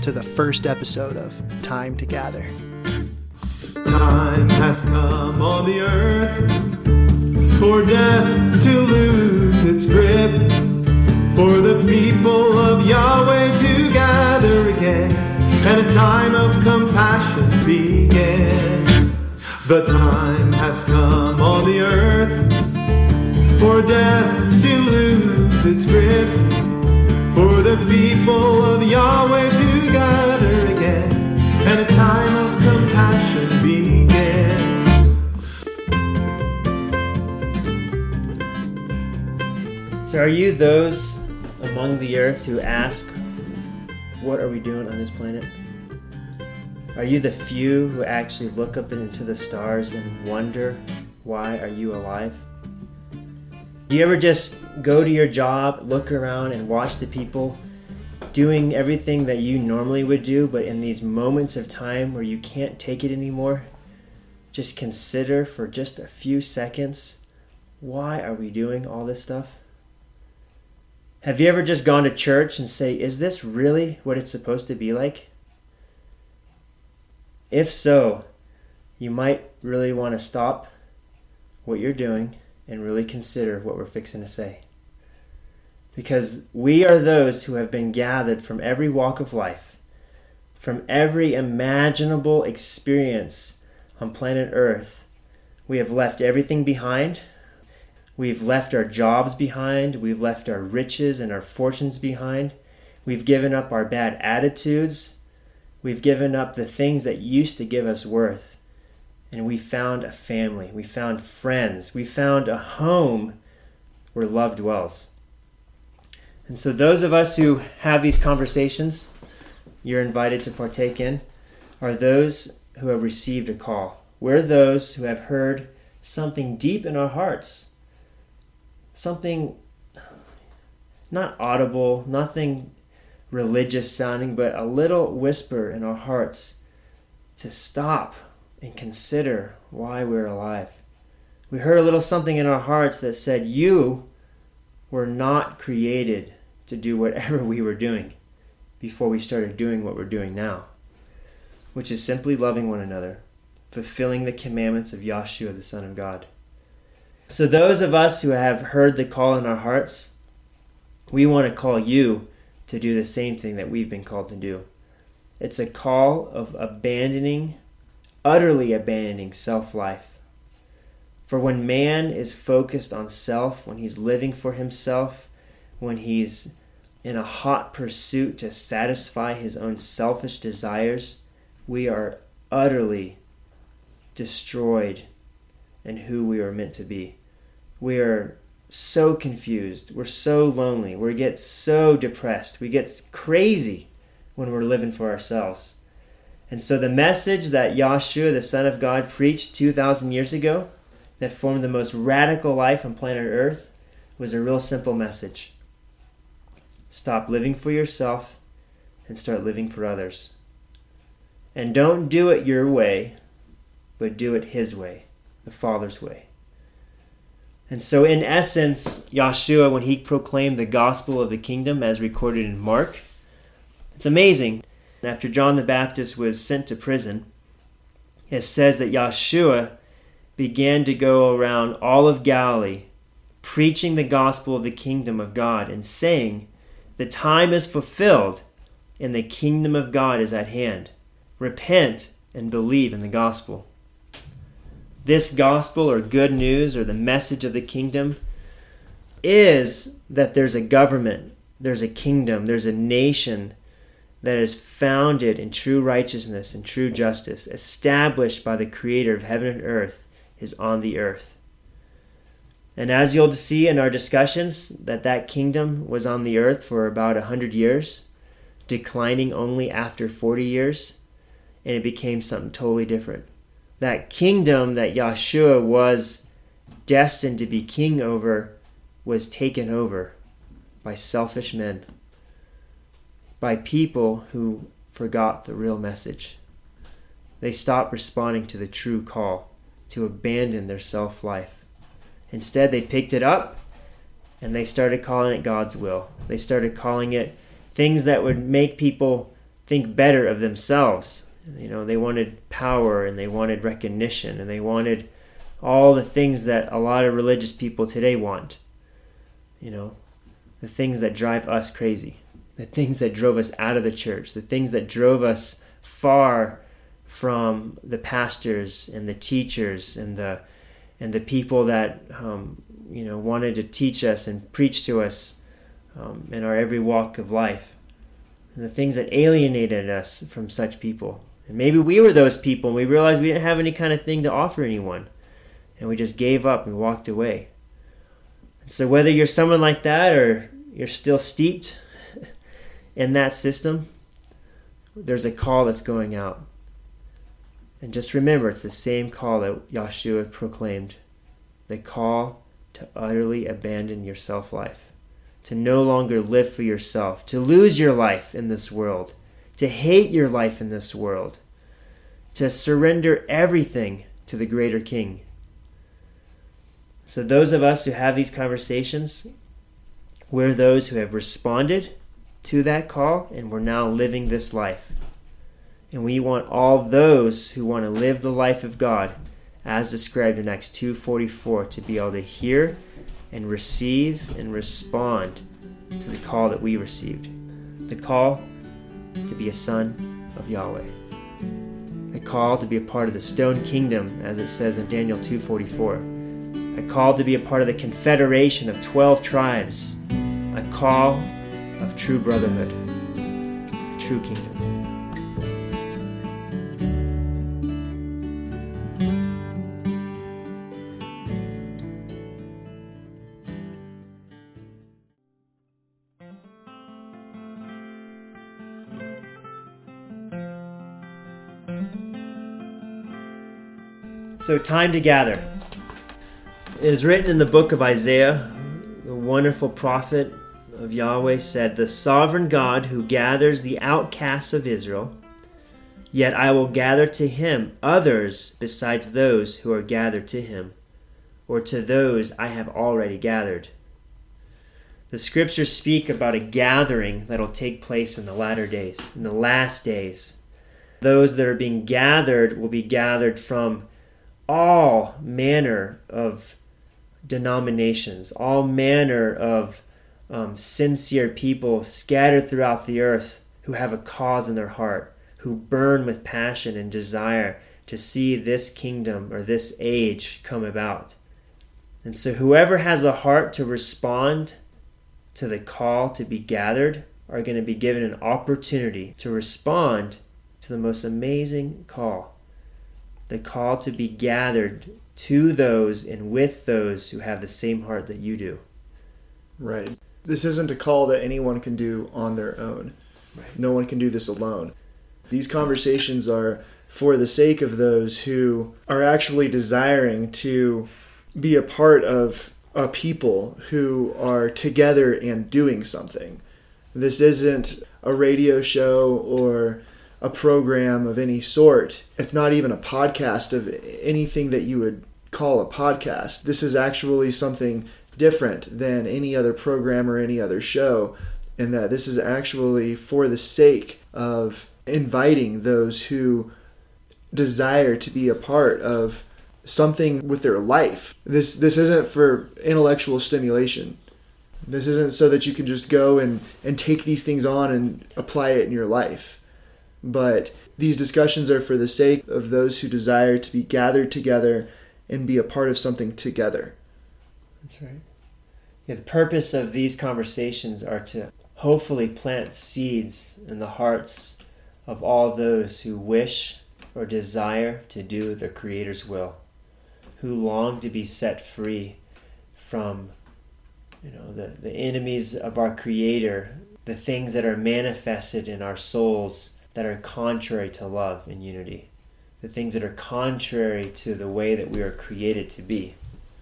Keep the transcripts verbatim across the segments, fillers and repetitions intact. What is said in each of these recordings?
to the first episode of Time to Gather. Time has come on the earth for death to lose its grip, for the people of Yahweh to gather again, and a time of compassion begin. The time has come on the earth for death to lose its grip, for the people of Yahweh to gather again, and a time of compassion begin. So are you those among the earth who ask, what are we doing on this planet? Are you the few who actually look up into the stars and wonder, why are you alive? Do you ever just go to your job, look around and watch the people doing everything that you normally would do, but in these moments of time where you can't take it anymore, just consider for just a few seconds, why are we doing all this stuff? Have you ever just gone to church and say, is this really what it's supposed to be like? If so, you might really want to stop what you're doing and really consider what we're fixing to say. Because we are those who have been gathered from every walk of life, from every imaginable experience on planet Earth. We have left everything behind. We've left our jobs behind. We've left our riches and our fortunes behind. We've given up our bad attitudes. We've given up the things that used to give us worth. And we found a family. We found friends. We found a home where love dwells. And so those of us who have these conversations you're invited to partake in are those who have received a call. We're those who have heard something deep in our hearts. Something not audible, nothing religious sounding, but a little whisper in our hearts to stop and consider why we're alive. We heard a little something in our hearts that said, you were not created to do whatever we were doing before we started doing what we're doing now, which is simply loving one another, fulfilling the commandments of Yahshua, the Son of God. So those of us who have heard the call in our hearts, we want to call you to do the same thing that we've been called to do. It's a call of abandoning, utterly abandoning self-life. For when man is focused on self, when he's living for himself, when he's in a hot pursuit to satisfy his own selfish desires, we are utterly destroyed in who we are meant to be. We are so confused. We're so lonely. We get so depressed. We get crazy when we're living for ourselves. And so the message that Yahshua, the Son of God, preached two thousand years ago that formed the most radical life on planet Earth was a real simple message. Stop living for yourself and start living for others. And don't do it your way, but do it His way, the Father's way. And so in essence, Yahshua, when he proclaimed the gospel of the kingdom as recorded in Mark, it's amazing. After John the Baptist was sent to prison, it says that Yahshua began to go around all of Galilee, preaching the gospel of the kingdom of God and saying, the time is fulfilled and the kingdom of God is at hand. Repent and believe in the gospel. This gospel or good news or the message of the kingdom is that there's a government, there's a kingdom, there's a nation that is founded in true righteousness and true justice, established by the Creator of heaven and earth, is on the earth. And as you'll see in our discussions, that that kingdom was on the earth for about one hundred years, declining only after forty years, and it became something totally different. That kingdom that Yahshua was destined to be king over was taken over by selfish men, by people who forgot the real message. They stopped responding to the true call to abandon their self-life. Instead, they picked it up and they started calling it God's will. They started calling it things that would make people think better of themselves. You know, they wanted power and they wanted recognition and they wanted all the things that a lot of religious people today want. You know, the things that drive us crazy, the things that drove us out of the church, the things that drove us far from the pastors and the teachers and the and the people that um, you know wanted to teach us and preach to us um, in our every walk of life, and the things that alienated us from such people. And maybe we were those people, and we realized we didn't have any kind of thing to offer anyone, and we just gave up and walked away. And so whether you're someone like that or you're still steeped in that system, there's a call that's going out. And just remember, it's the same call that Yeshua proclaimed. The call to utterly abandon your self-life, to no longer live for yourself, to lose your life in this world, to hate your life in this world, to surrender everything to the greater King. So those of us who have these conversations, we're those who have responded to that call, and we're now living this life. And we want all those who want to live the life of God, as described in Acts two forty-four, to be able to hear and receive and respond to the call that we received. The call to be a son of Yahweh. A call to be a part of the stone kingdom, as it says in Daniel two forty-four. A call to be a part of the confederation of twelve tribes. A call of true brotherhood, true kingdom. So, time to gather. It is written in the book of Isaiah, the wonderful prophet of Yahweh said, "The sovereign God who gathers the outcasts of Israel, yet I will gather to him others besides those who are gathered to him, or to those I have already gathered." The scriptures speak about a gathering that will take place in the latter days, in the last days. Those that are being gathered will be gathered from all manner of denominations, all manner of um, sincere people scattered throughout the earth who have a cause in their heart, who burn with passion and desire to see this kingdom or this age come about. And so whoever has a heart to respond to the call to be gathered are going to be given an opportunity to respond to the most amazing call. The call to be gathered to those and with those who have the same heart that you do. Right. This isn't a call that anyone can do on their own. Right. No one can do this alone. These conversations are for the sake of those who are actually desiring to be a part of a people who are together and doing something. This isn't a radio show or a program of any sort. It's not even a podcast of anything that you would call a podcast. This is actually something different than any other program or any other show, in that this is actually for the sake of inviting those who desire to be a part of something with their life. This this isn't for intellectual stimulation. This isn't so that you can just go and, and take these things on and apply it in your life. But these discussions are for the sake of those who desire to be gathered together and be a part of something together. That's right. Yeah, the purpose of these conversations are to hopefully plant seeds in the hearts of all those who wish or desire to do their Creator's will, who long to be set free from, you know, the, the enemies of our Creator, the things that are manifested in our souls that are contrary to love and unity, the things that are contrary to the way that we are created to be.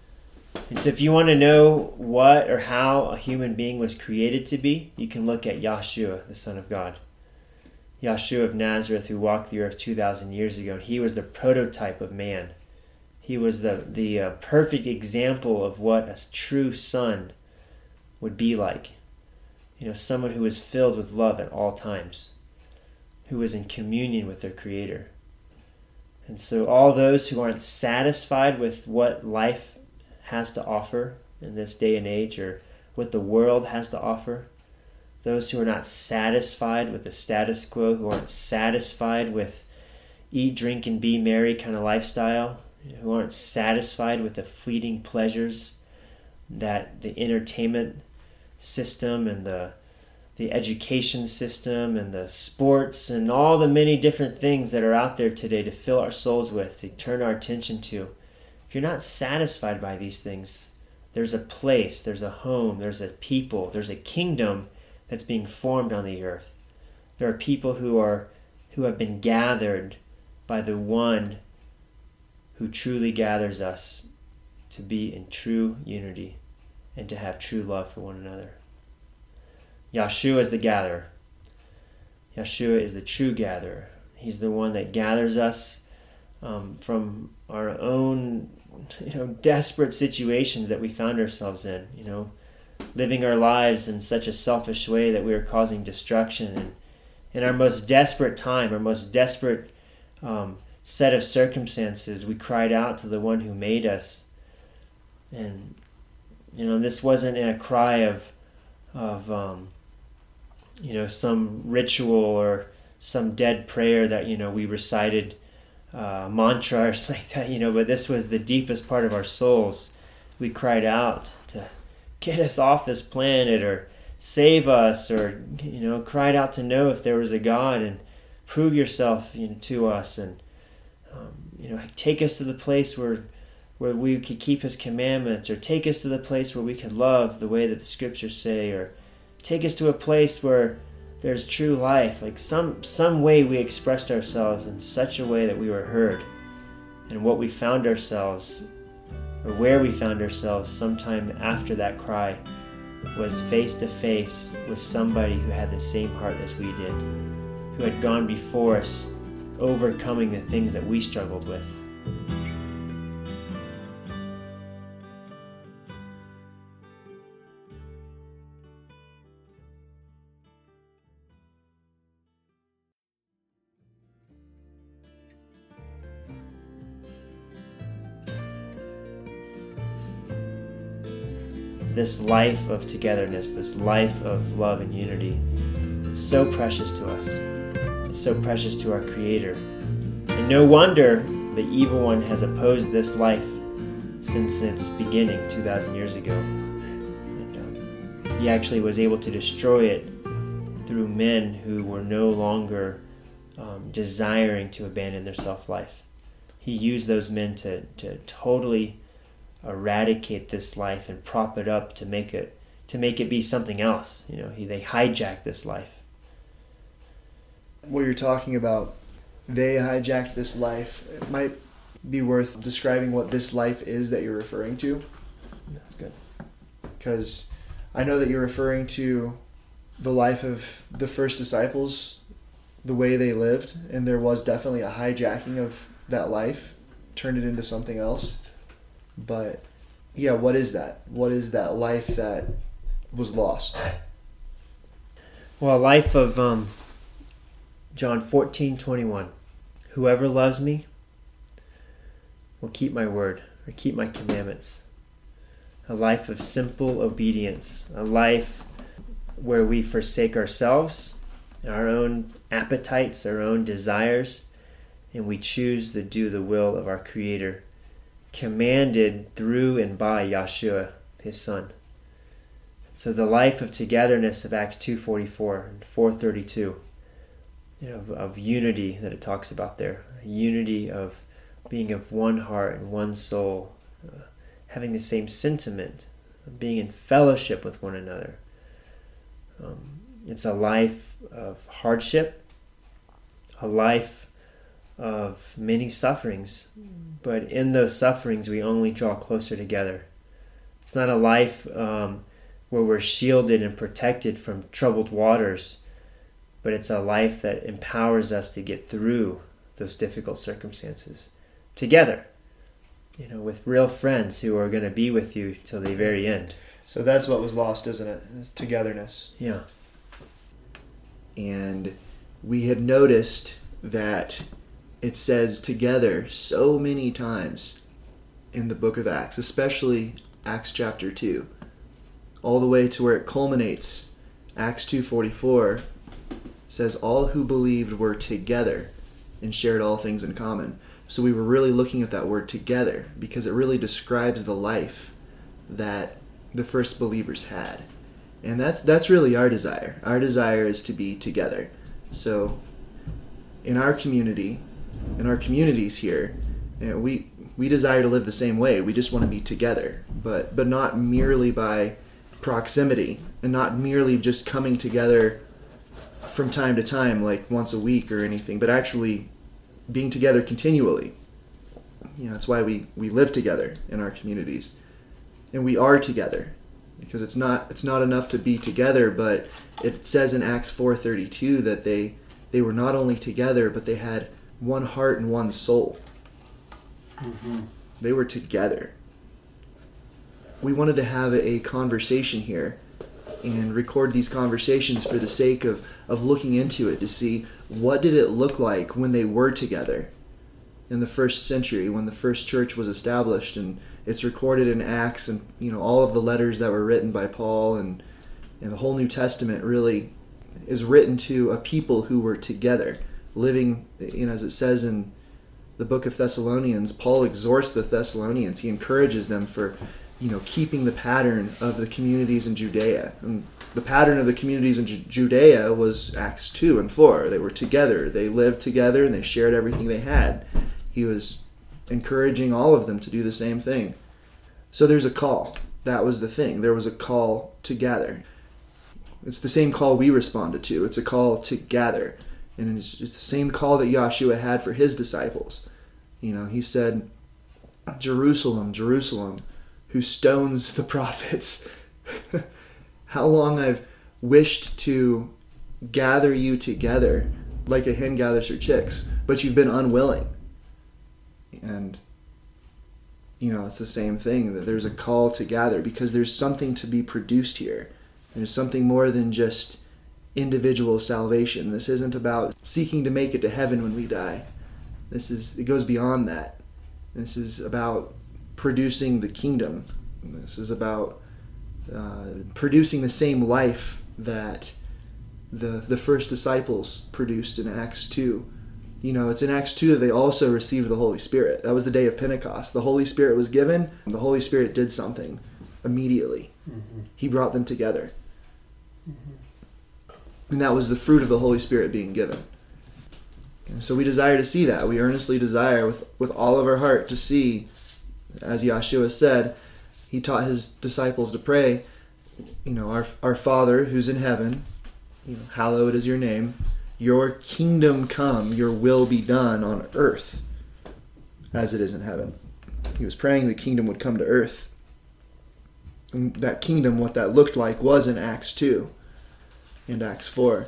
And so if you want to know what or how a human being was created to be, you can look at Yeshua, the Son of God. Yeshua of Nazareth, who walked the earth two thousand years ago, he was the prototype of man. He was the, the uh, perfect example of what a true son would be like. You know, someone who was filled with love at all times, who was in communion with their Creator. And so all those who aren't satisfied with what life has to offer in this day and age, or what the world has to offer, those who are not satisfied with the status quo, who aren't satisfied with eat, drink, and be merry kind of lifestyle, who aren't satisfied with the fleeting pleasures that the entertainment system and the the education system and the sports and all the many different things that are out there today to fill our souls with, to turn our attention to. If you're not satisfied by these things, there's a place, there's a home, there's a people, there's a kingdom that's being formed on the earth. There are people who are who have been gathered by the one who truly gathers us to be in true unity and to have true love for one another. Yeshua is the gatherer. Yeshua is the true gatherer. He's the one that gathers us um, from our own, you know, desperate situations that we found ourselves in. You know, living our lives in such a selfish way that we are causing destruction. And in our most desperate time, our most desperate um, set of circumstances, we cried out to the one who made us. And you know, this wasn't in a cry of, of um, you know, some ritual or some dead prayer that, you know, we recited uh, mantra or something like that, you know, but this was the deepest part of our souls. We cried out to get us off this planet, or save us, or, you know, cried out to know if there was a God and prove yourself, you know, to us, and, um, you know, take us to the place where where we could keep his commandments, or take us to the place where we could love the way that the scriptures say, or take us to a place where there's true life. Like some some way we expressed ourselves in such a way that we were heard. And what we found ourselves, or where we found ourselves sometime after that cry, was face to face with somebody who had the same heart as we did, who had gone before us, overcoming the things that we struggled with. This life of togetherness, this life of love and unity, it's so precious to us. It's so precious to our Creator. And no wonder the evil one has opposed this life since its beginning two thousand years ago. And um, he actually was able to destroy it through men who were no longer um, desiring to abandon their self-life. He used those men to, to totally eradicate this life and prop it up to make it to make it be something else. You know, he, they hijacked this life. What you're talking about, they hijacked this life. It might be worth describing what this life is that you're referring to. That's good. Because I know that you're referring to the life of the first disciples, the way they lived, and there was definitely a hijacking of that life, turned it into something else. But yeah, what is that? What is that life that was lost? Well, a life of um, John fourteen twenty-one. Whoever loves me will keep my word, or keep my commandments. A life of simple obedience. A life where we forsake ourselves, our own appetites, our own desires, and we choose to do the will of our Creator, commanded through and by Yeshua, his Son. So the life of togetherness of Acts two forty-four and four thirty-two, you know, of, of unity that it talks about there, a unity of being of one heart and one soul, uh, having the same sentiment, being in fellowship with one another. Um, it's a life of hardship, a life of many sufferings, but in those sufferings we only draw closer together. It's not a life um, where we're shielded and protected from troubled waters, but it's a life that empowers us to get through those difficult circumstances together, you know, with real friends who are going to be with you till the very end. So that's what was lost, isn't it? Togetherness. Yeah. And we had noticed that it says together so many times in the book of Acts, especially Acts chapter two, all the way to where it culminates. Acts two forty-four says all who believed were together and shared all things in common. So we were really looking at that word together because it really describes the life that the first believers had. And that's that's really our desire. Our desire is to be together. So in our community, in our communities here, you know, we we desire to live the same way. We just want to be together, but but not merely by proximity and not merely just coming together from time to time, like once a week or anything, but actually being together continually. You know, that's why we, we live together in our communities. And we are together. Because it's not it's not enough to be together, but it says in Acts four thirty-two that they they were not only together, but they had one heart and one soul. Mm-hmm. They were together. We wanted to have a conversation here and record these conversations for the sake of, of looking into it to see what did it look like when they were together in the first century, when the first church was established. And it's recorded in Acts, and you know all of the letters that were written by Paul, and, and the whole New Testament really is written to a people who were together, living, you know, as it says in the book of Thessalonians. Paul exhorts the Thessalonians. He encourages them for, you know, keeping the pattern of the communities in Judea. And the pattern of the communities in Ju- Judea was Acts two and four. They were together. They lived together, and they shared everything they had. He was encouraging all of them to do the same thing. So there's a call. That was the thing. There was a call to gather. It's the same call we responded to. It's a call to gather. And it's the same call that Yahshua had for his disciples. You know, he said, Jerusalem, Jerusalem, who stones the prophets. How long I've wished to gather you together like a hen gathers her chicks, but you've been unwilling. And, you know, it's the same thing, that there's a call to gather because there's something to be produced here. There's something more than just individual salvation. This isn't about seeking to make it to heaven when we die. This is, it goes beyond that. This is about producing the kingdom. This is about uh, producing the same life that the the first disciples produced in Acts two. You know, it's in Acts two that they also received the Holy Spirit. That was the day of Pentecost. The Holy Spirit was given, and the Holy Spirit did something immediately. Mm-hmm. He brought them together. Mm-hmm. And that was the fruit of the Holy Spirit being given. And so we desire to see that. We earnestly desire with, with all of our heart to see, as Yahshua said, he taught his disciples to pray, you know, our our Father who's in heaven, you know, hallowed is your name. Your kingdom come, your will be done on earth as it is in heaven. He was praying the kingdom would come to earth. And that kingdom, what that looked like, was in Acts two and Acts four.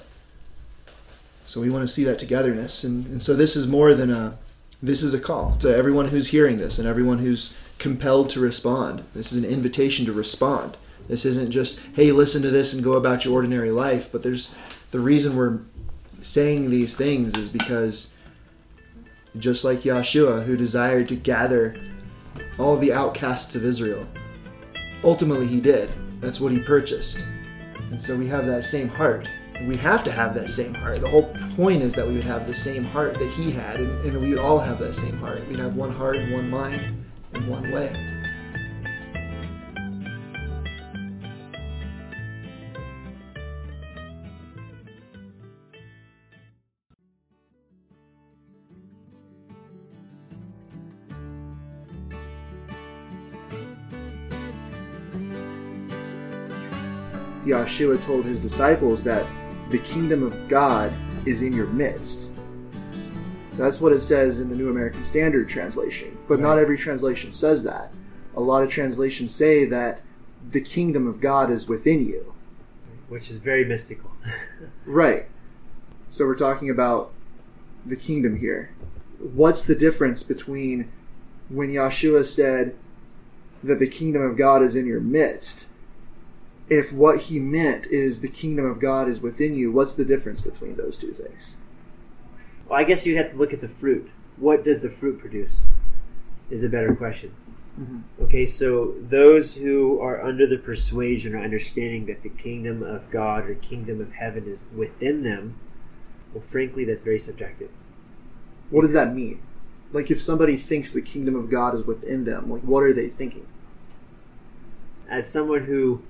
So we want to see that togetherness. And, and so this is more than a, this is a call to everyone who's hearing this and everyone who's compelled to respond. This is an invitation to respond. This isn't just, hey, listen to this and go about your ordinary life. But there's the reason we're saying these things is because just like Yahshua, who desired to gather all the outcasts of Israel, ultimately he did. That's what he purchased. And so we have that same heart. And we have to have that same heart. The whole point is that we would have the same heart that he had, and, and we would all have that same heart. We'd have one heart and one mind and one way. Yahshua told his disciples that the kingdom of God is in your midst. That's what it says in the New American Standard translation. But not every translation says that. A lot of translations say that the kingdom of God is within you. Which is very mystical. Right. So we're talking about the kingdom here. What's the difference between when Yahshua said that the kingdom of God is in your midst? If what he meant is the kingdom of God is within you, what's the difference between those two things? Well, I guess you have to look at the fruit. What does the fruit produce? Is a better question. Mm-hmm. Okay, so those who are under the persuasion or understanding that the kingdom of God or kingdom of heaven is within them, well, frankly, that's very subjective. What does that mean? Like, if somebody thinks the kingdom of God is within them, like, what are they thinking? As someone who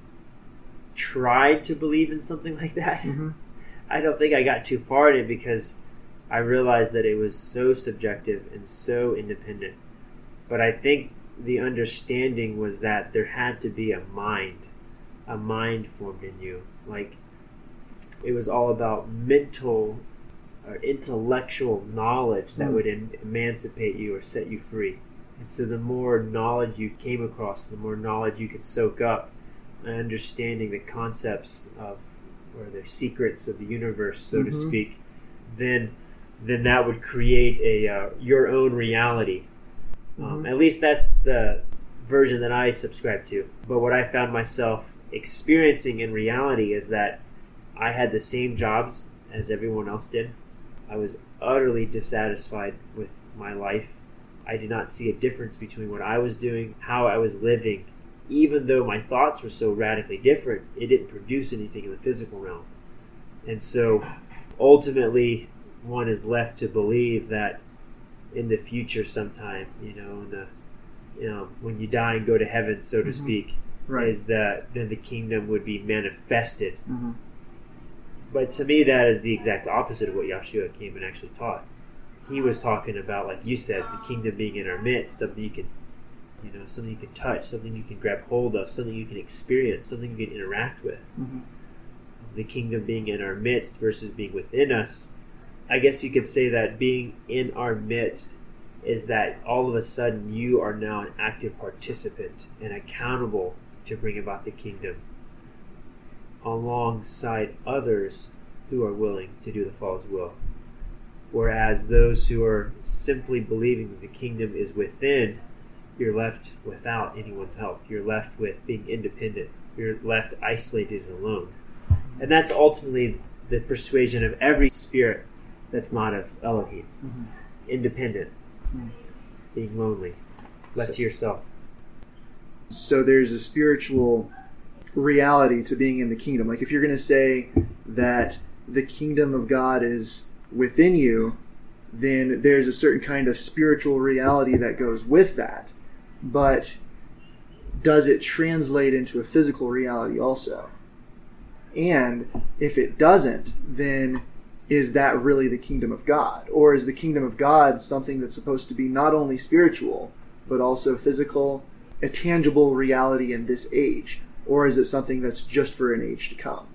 tried to believe in something like that, mm-hmm. I don't think I got too far in it because I realized that it was so subjective and so independent. But I think the understanding was that there had to be a mind, a mind formed in you. Like, it was all about mental or intellectual knowledge that mm. would em- emancipate you or set you free. And so the more knowledge you came across, the more knowledge you could soak up, and understanding the concepts of, or the secrets of the universe, so mm-hmm. to speak, then then that would create a uh, your own reality. Um, mm-hmm. At least that's the version that I subscribe to. But what I found myself experiencing in reality is that I had the same jobs as everyone else did. I was utterly dissatisfied with my life. I did not see a difference between what I was doing, how I was living. Even though my thoughts were so radically different, it didn't produce anything in the physical realm. And so ultimately, one is left to believe that in the future sometime, you know, in the, you know, when you die and go to heaven, so to mm-hmm. speak, right. is that then the kingdom would be manifested. Mm-hmm. But to me, that is the exact opposite of what Yeshua came and actually taught. He was talking about, like you said, the kingdom being in our midst, something you can, you know, something you can touch, something you can grab hold of, something you can experience, something you can interact with. Mm-hmm. The kingdom being in our midst versus being within us. I guess you could say that being in our midst is that all of a sudden you are now an active participant and accountable to bring about the kingdom alongside others who are willing to do the Father's will. Whereas those who are simply believing that the kingdom is within, you're left without anyone's help. You're left with being independent. You're left isolated and alone. And that's ultimately the persuasion of every spirit that's not of Elohim. Mm-hmm. Independent. Mm-hmm. Being lonely. Left so, to yourself. So there's a spiritual reality to being in the kingdom. Like if you're going to say that the kingdom of God is within you, then there's a certain kind of spiritual reality that goes with that. But does it translate into a physical reality also? And if it doesn't, then is that really the kingdom of God? Or is the kingdom of God something that's supposed to be not only spiritual, but also physical, a tangible reality in this age? Or is it something that's just for an age to come?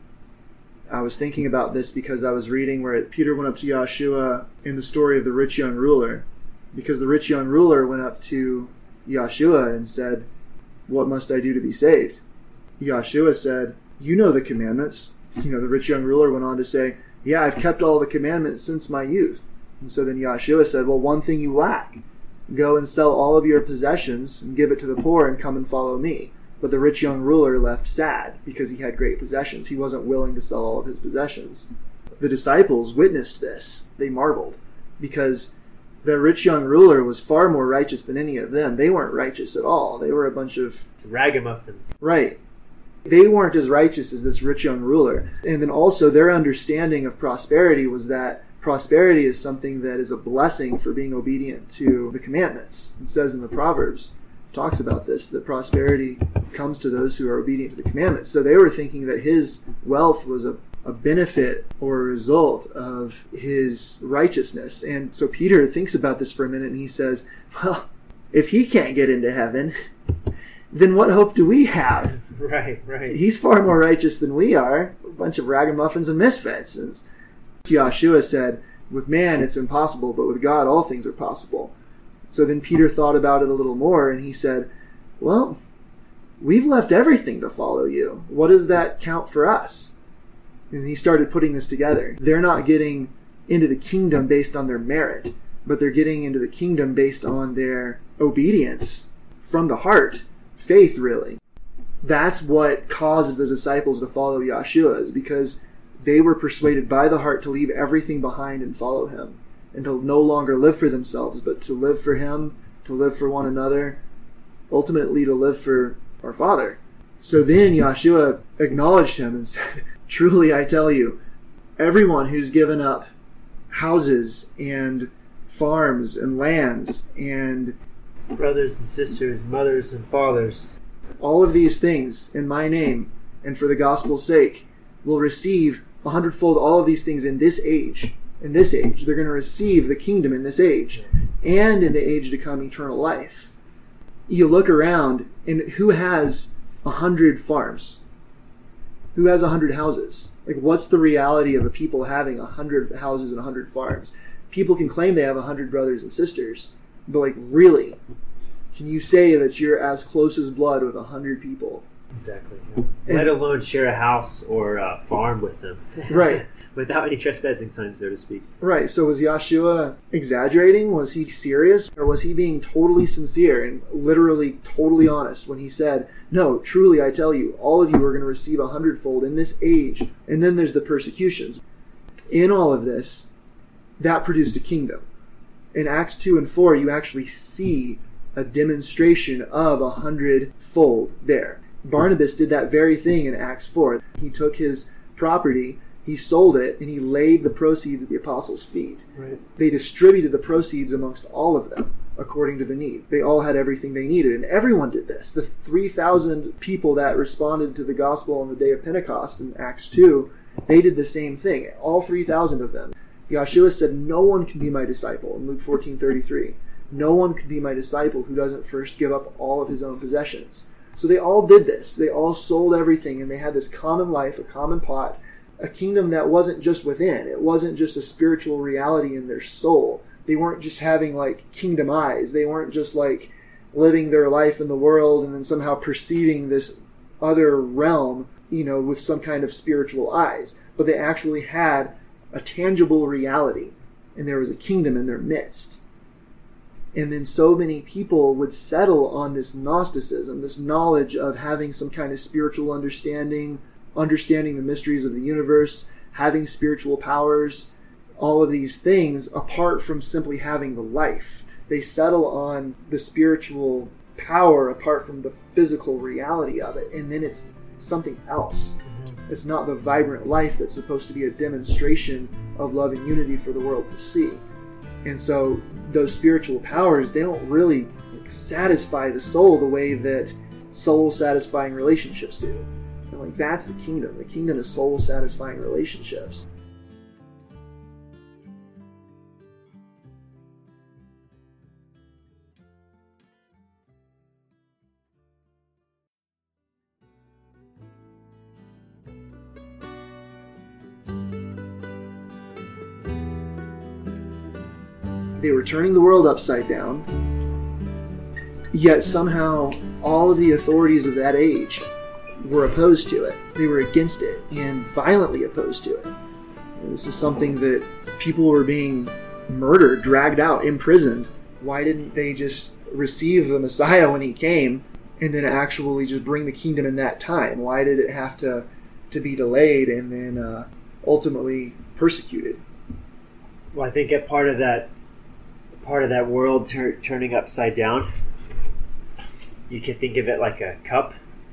I was thinking about this because I was reading where Peter went up to Yeshua in the story of the rich young ruler. Because the rich young ruler went up to Yeshua and said, "What must I do to be saved?" Yeshua said, "You know the commandments." You know, the rich young ruler went on to say, "Yeah, I've kept all the commandments since my youth." And so then Yeshua said, "Well, one thing you lack. Go and sell all of your possessions and give it to the poor and come and follow me." But the rich young ruler left sad because he had great possessions. He wasn't willing to sell all of his possessions. The disciples witnessed this. They marveled because the rich young ruler was far more righteous than any of them. They weren't righteous at all. They were a bunch of ragamuffins. Right. They weren't as righteous as this rich young ruler. And then also their understanding of prosperity was that prosperity is something that is a blessing for being obedient to the commandments. It says in the Proverbs, talks about this, that prosperity comes to those who are obedient to the commandments. So they were thinking that his wealth was a, a benefit or a result of his righteousness. And so Peter thinks about this for a minute and he says, well, if he can't get into heaven, then what hope do we have? Right, right. He's far more righteous than we are, a bunch of ragamuffins and misfits. And Yeshua said, with man it's impossible, but with God all things are possible. So then Peter thought about it a little more and he said, well, we've left everything to follow you. What does that count for us? And he started putting this together. They're not getting into the kingdom based on their merit, but they're getting into the kingdom based on their obedience from the heart. Faith, really. That's what caused the disciples to follow Yeshua, is because They were persuaded by the heart to leave everything behind and follow him, and to no longer live for themselves, but to live for him, to live for one another, ultimately to live for our Father. So then Yahshua acknowledged him and said, truly I tell you, everyone who's given up houses and farms and lands and brothers and sisters, mothers and fathers, all of these things in my name and for the gospel's sake will receive a hundredfold all of these things in this age. In this age. They're going to receive the kingdom in this age and in the age to come eternal life. You look around and who has a hundred farms? Who has a hundred houses? Like, what's the reality of a people having a hundred houses and a hundred farms? People can claim they have a hundred brothers and sisters, but like, really, can you say that you're as close as blood with a hundred people? Exactly. Yeah. Let alone share a house or a farm with them. Right. Without any trespassing signs, so to speak. Right. So was Yahshua exaggerating? Was he serious? Or was he being totally sincere and literally totally honest when he said, no, truly I tell you, all of you are going to receive a hundredfold in this age. And then there's the persecutions. In all of this, that produced a kingdom. In Acts two and four, you actually see a demonstration of a hundredfold there. Barnabas did that very thing in Acts four. He took his property, he sold it, and he laid the proceeds at the apostles' feet. Right. They distributed the proceeds amongst all of them according to the need. They all had everything they needed, and everyone did this. The three thousand people that responded to the gospel on the day of Pentecost in Acts two, they did the same thing. All three thousand of them. Yahshua said, no one can be my disciple in Luke fourteen thirty-three. No one can be my disciple who doesn't first give up all of his own possessions. So they all did this. They all sold everything, and they had this common life, a common pot, a kingdom that wasn't just within. It wasn't just a spiritual reality in their soul. They weren't just having like kingdom eyes. They weren't just like living their life in the world and then somehow perceiving this other realm, you know, with some kind of spiritual eyes. But they actually had a tangible reality, and there was a kingdom in their midst. And then so many people would settle on this Gnosticism, this knowledge of having some kind of spiritual understanding, understanding the mysteries of the universe, having spiritual powers, all of these things, apart from simply having the life. They settle on the spiritual power apart from the physical reality of it, and then it's something else. It's not the vibrant life that's supposed to be a demonstration of love and unity for the world to see. And so those spiritual powers, they don't really satisfy the soul the way that soul-satisfying relationships do. And like, that's the kingdom. The kingdom is soul-satisfying relationships. They were turning the world upside down, yet somehow all of the authorities of that age were opposed to it. They were against it and violently opposed to it. And this is something that people were being murdered, dragged out, imprisoned. Why didn't they just receive the Messiah when he came and then actually just bring the kingdom in that time? Why did it have to, to be delayed and then uh, ultimately persecuted? Well, I think a part of that part of that world tur- turning upside down, you can think of it like a cup.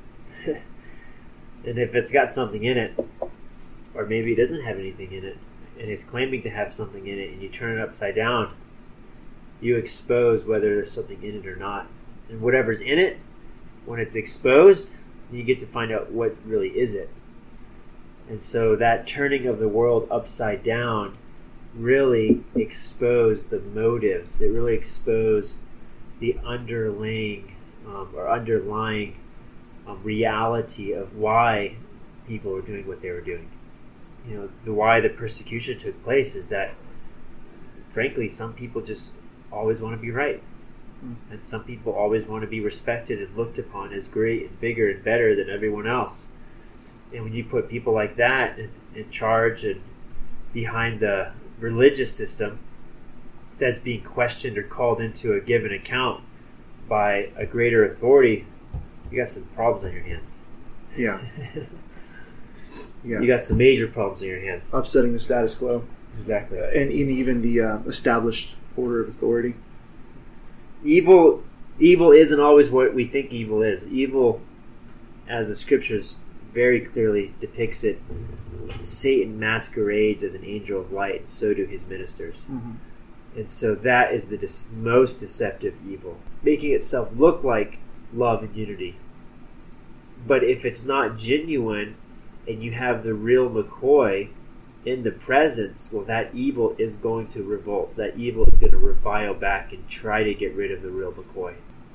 And if it's got something in it, or maybe it doesn't have anything in it, and it's claiming to have something in it, and you turn it upside down, you expose whether there's something in it or not. And whatever's in it, when it's exposed, you get to find out what really is it. And so that turning of the world upside down really exposed the motives. It really exposed the underlying um, or underlying um, reality of why people were doing what they were doing. You know, the why the persecution took place is that, frankly, some people just always want to be right, mm. and some people always want to be respected and looked upon as great and bigger and better than everyone else. And when you put people like that in, in charge and behind the religious system that's being questioned or called into a given account by a greater authority, you got some problems on your hands. Yeah. Yeah. you got some major problems in your hands. Upsetting the status quo. Exactly. And in even the uh, established order of authority. Evil, evil isn't always what we think evil is. Evil, as the scriptures very clearly depicts it, Satan masquerades as an angel of light, so do his ministers. Mm-hmm. And so that is the dis- most deceptive evil, making itself look like love and unity. But if it's not genuine, and you have the real McCoy in the presence, well, that evil is going to revolt. That evil is going to revile back and try to get rid of the real McCoy.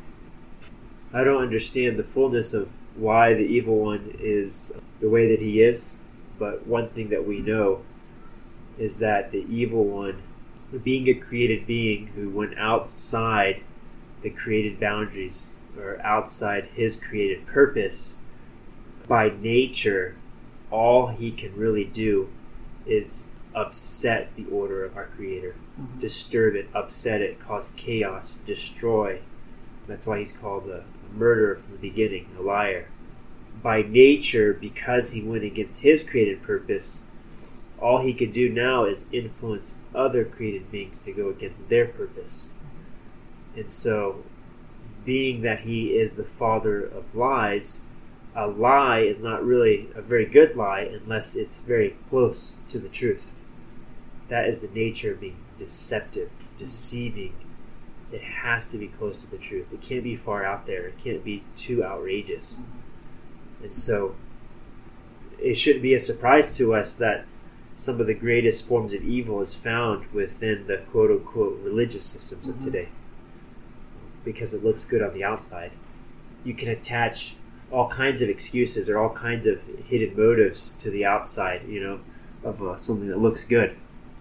I don't understand the fullness of why the evil one is the way that he is, but one thing that we know is that the evil one, being a created being who went outside the created boundaries or outside his created purpose, by nature, all he can really do is upset the order of our Creator, mm-hmm. disturb it, upset it, cause chaos, destroy. That's why he's called a, a murderer from the beginning, a liar. By nature, because he went against his created purpose, all he can do now is influence other created beings to go against their purpose. And so, being that he is the father of lies, a lie is not really a very good lie unless it's very close to the truth. That is the nature of being deceptive, deceiving. It has to be close to the truth. It can't be far out there. It can't be too outrageous. And so it shouldn't be a surprise to us that some of the greatest forms of evil is found within the quote-unquote religious systems of today, because it looks good on the outside. You can attach all kinds of excuses or all kinds of hidden motives to the outside, you know, of uh, something that looks good.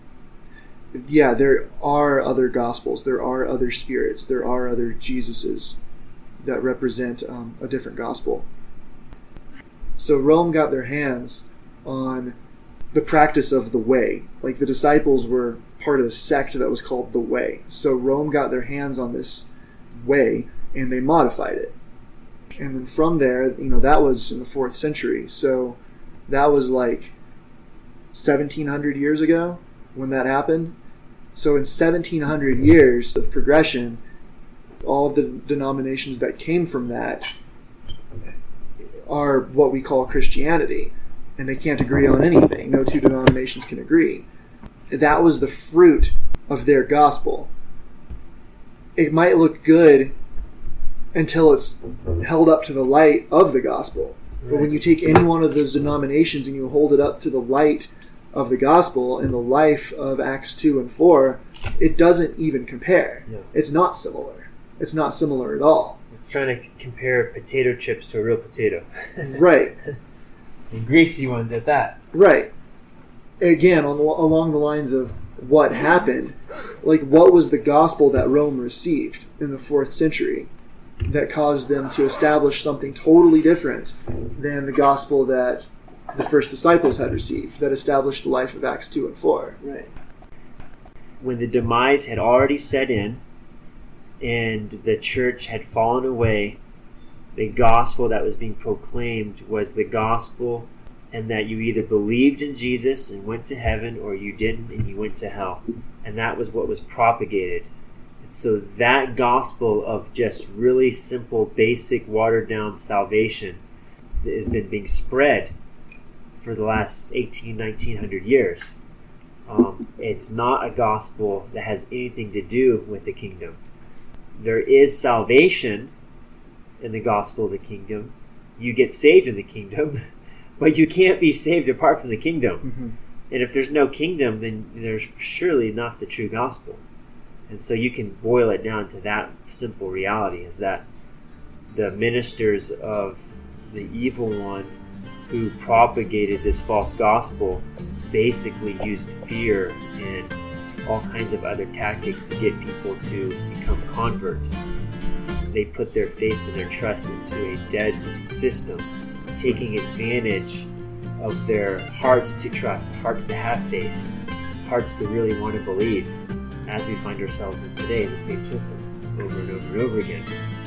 Yeah, there are other gospels, there are other spirits, there are other Jesuses that represent um, a different gospel. So Rome got their hands on the practice of the way. Like the disciples were part of a sect that was called the Way. So Rome got their hands on this way and they modified it. And then from there, you know, that was in the fourth century. So that was like seventeen hundred years ago when that happened. So in seventeen hundred years of progression, all of the denominations that came from that are what we call Christianity. And they can't agree on anything. No two denominations can agree. That was the fruit of their gospel. It might look good until it's held up to the light of the gospel. But when you take any one of those denominations and you hold it up to the light of the gospel and the life of Acts two and four, it doesn't even compare. Yeah. It's not similar. It's not similar at all. It's trying to compare potato chips to a real potato. Right. And greasy ones at that. Right. Again, on the, along the lines of what happened, like what was the gospel that Rome received in the fourth century that caused them to establish something totally different than the gospel that the first disciples had received, that established the life of Acts two and four. Right. When the demise had already set in and the church had fallen away, the gospel that was being proclaimed was the gospel, and that you either believed in Jesus and went to heaven or you didn't and you went to hell. And that was what was propagated. And so that gospel of just really simple, basic, watered-down salvation has been being spread for the last eighteen, nineteen hundred years. Um, it's not a gospel that has anything to do with the kingdom. There is salvation in the gospel of the kingdom. You get saved in the kingdom, but you can't be saved apart from the kingdom. Mm-hmm. And if there's no kingdom, then there's surely not the true gospel. And so you can boil it down to that simple reality, is that the ministers of the evil one who propagated this false gospel basically used fear and all kinds of other tactics to get people to become converts. They put their faith and their trust into a dead system, taking advantage of their hearts to trust, hearts to have faith, hearts to really want to believe, as we find ourselves in today in the same system over and over and over again.